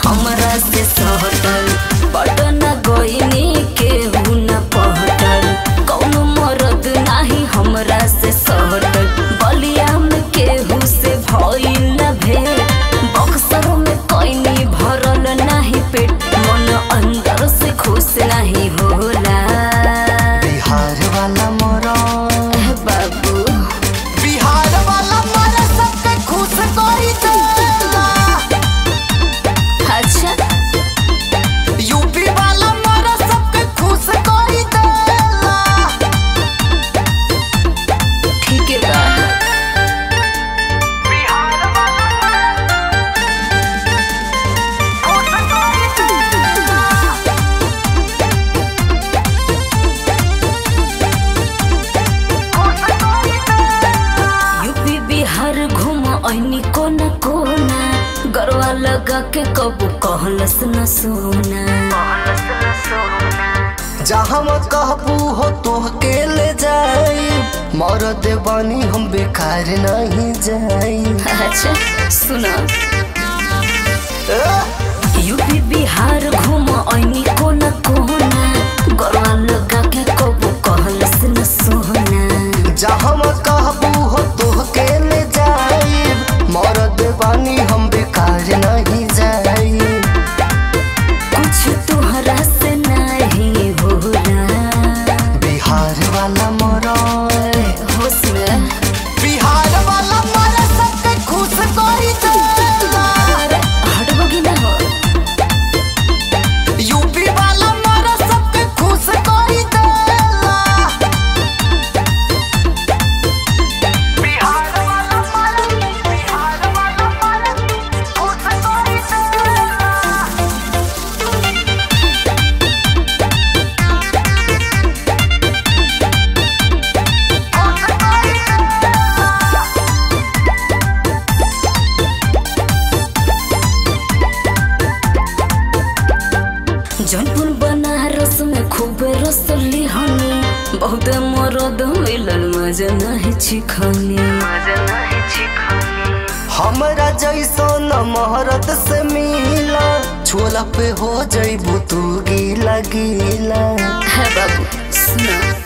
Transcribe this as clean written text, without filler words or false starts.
हमरा से सहटल पटना गईनी केहू न पहटल कौनो मरद नाही हमरा से सहटल बलिया में केहू से भइल न भेल बक्सर में कईनी भरल नाही पेट मन अंदर से खुश नहीं होला बिहार वाला मोरा बाबू बिहार वाला मोरा सबके खुश कोई देला। अच्छा यूपी वाला मोरा सबके खुश कोई देला। ठीक है बा बिहार घूम ऐनी कोना कोना गरवा लगा के कबू कहलस न सोना जहाँ कहबू हो तोहके ले जाई मरद बानी हम बेकार नहीं जाई। अच्छा सुना यूपी बिहार घूम ऐनी कोना कोना गरवा लगा के कबू कहलस न सोना जहाँ कहबू हो तोहके ले जाई मरद बानी हम बेकार नहीं जाई। कुछ तुहरा से नहीं होला बिहार वाला मोरा होश में बिहार वाला मोरा सबके खुश कोई देला। हटबगी ना हो यूपी वाला मोरा सबके खुश कोई देला। बिहार वाला मोरा खुश कोई देला। जौनपुर बनारस में खूब रस लिहनी बहुत मरद मिलल मजा नहीं छिखनी हमरा जैसन महरत से मिला छोला पे हो जइबू तू गीला गीला। है बाबू सुना